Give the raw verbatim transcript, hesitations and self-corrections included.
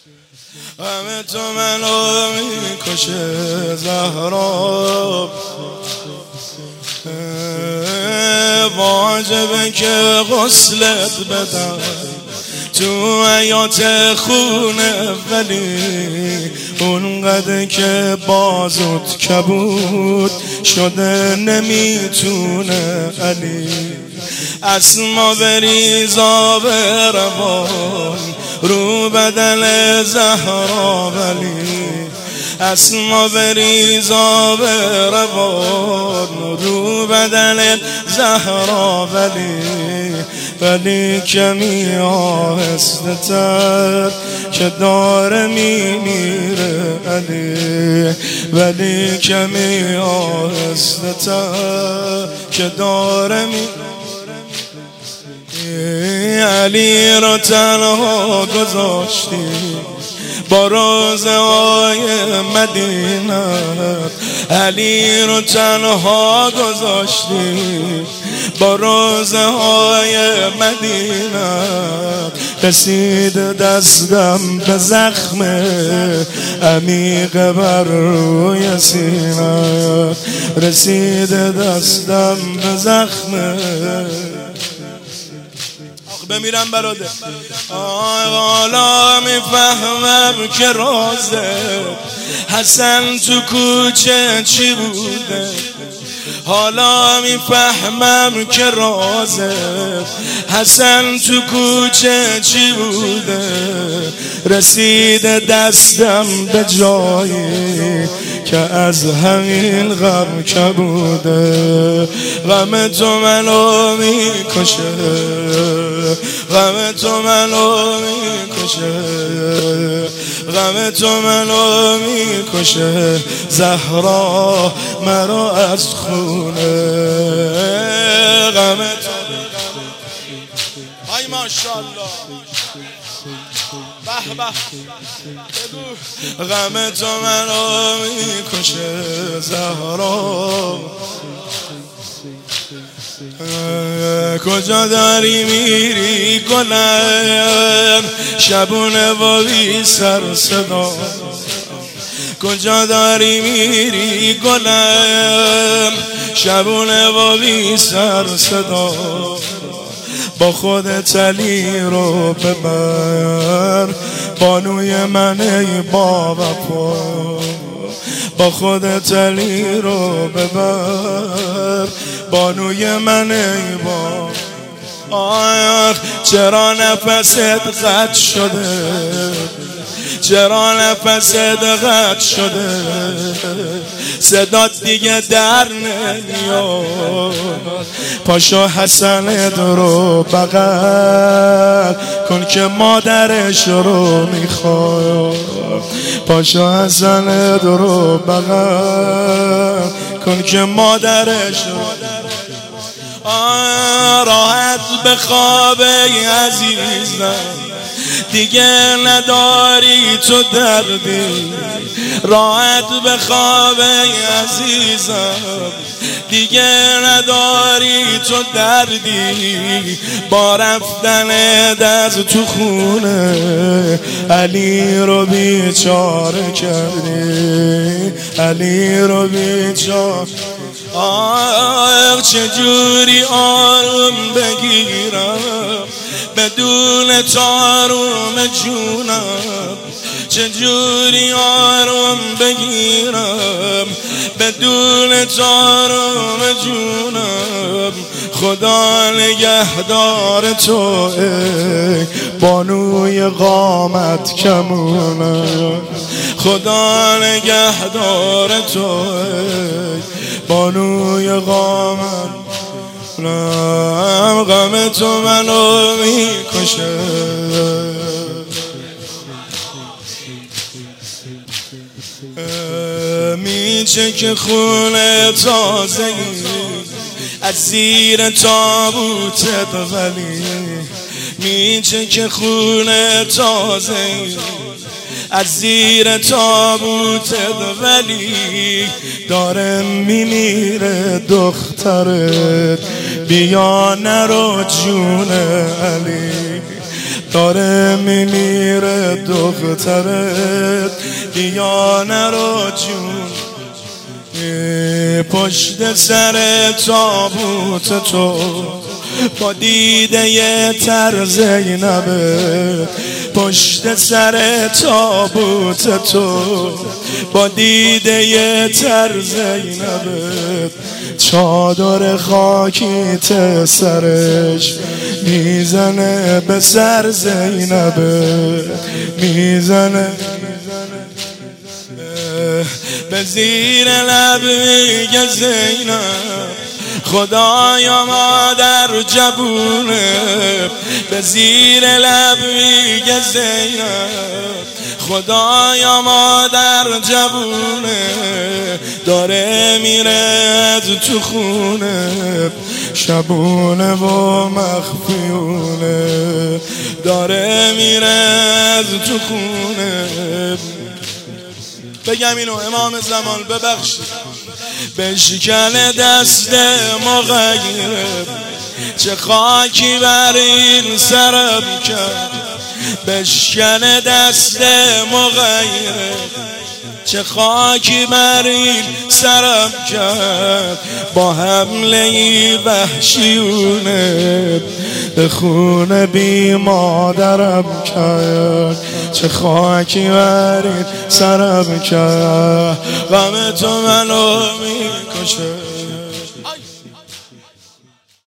غم تو منو میکشه زهرا، واجبه که غسلت بدم تو حیات خونه، ولی اونقدر که بازوت کبود شده نمیتونه علی. اسما بریزا به روان رو بدن زهرا، ولی اسما بریزا به روان رو بدن زهرا، ولی ولی کمی آهسته تر که داره میمیره علی، ولی کمی آهسته تر که داره میمیره. علی رو تنها گذاشتی با روزهای مدینه، علی رو تنها گذاشتی با روزهای مدینه. رسید دستم به زخم عمیق بر روی سینه، رسید دستم به زخم. بمیرم براده حالا میفهمم که رازه حسن تو کوچه چی بوده، حالا میفهمم که رازه حسن تو کوچه چی بوده. رسید دستم به جایی که از همین غم که بوده. غم تو منو میکشه، غم تو منو میکشه، غم تو منو میکشه زهرا مرا از خونه. غم تو ای ماشاءالله به به، غم تو منو میکشه زهرا. کجا داری میری گلم شبونه و بی سر صدا، کجا داری میری گلم شبونه و بی سر صدا. با خودت علی رو ببر بانوی من ای با وفا، با خودت علی رو ببر بانوی من ای با. آخ چرا نفست قطع شده، چرا نفست قطع شده، صدات دیگه در نمیاد. پاشو حسنت رو بغل کن که مادرش رو میخواد، پاشو حسنت رو بغل کن که مادرش رو. راحت بخواب ای عزیزم دیگه نداری تو دردی، راحت بخواب ای عزیزم دیگه نداری تو دردی. با رفتن از تو خونه علی رو بیچاره کردی، علی رو بیچاره. آه چجوری آروم بگیرم بدون تاروم جونم، چجوری آروم بگیرم بدون تاروم جونم. خدا نگهدار تو ای بانوی قامت کمونه، خدا نگهدار تو ای بانوی قامت. غم تو منو میکشه، میچه که خونه تازه از زیر تابوتت، ولی میچه که خونه تازه از زیر تابوتت، ولی داره میمیره دخترت. بیا نرو جون علی، داره میمیره دخترت بیا نرو جون پشت سر تابوت تو با دیده یه تر زینبه پشت سر تابوت تو با دیده یه تر زینبه چادر خاکیت سرش میزنه به سر زینبه میزنه به زیر لب میگه زینب خدایا مادر جبونه به زیر لب میگه زینب خدایا مادر جبونه داره میره از تو خونه شبونه و مخفیونه داره میره از تو خونه بگم اینو امام زمان ببخشید بشکن دست مغیره چه خاکی بر این سرم کرد بشکن دست مغیره چه خاکی بر این سرم کرد با حمله وحشیونه به خون بی مادرم کرد چه خاکی بر این سرم کرد غم تو منو میکشه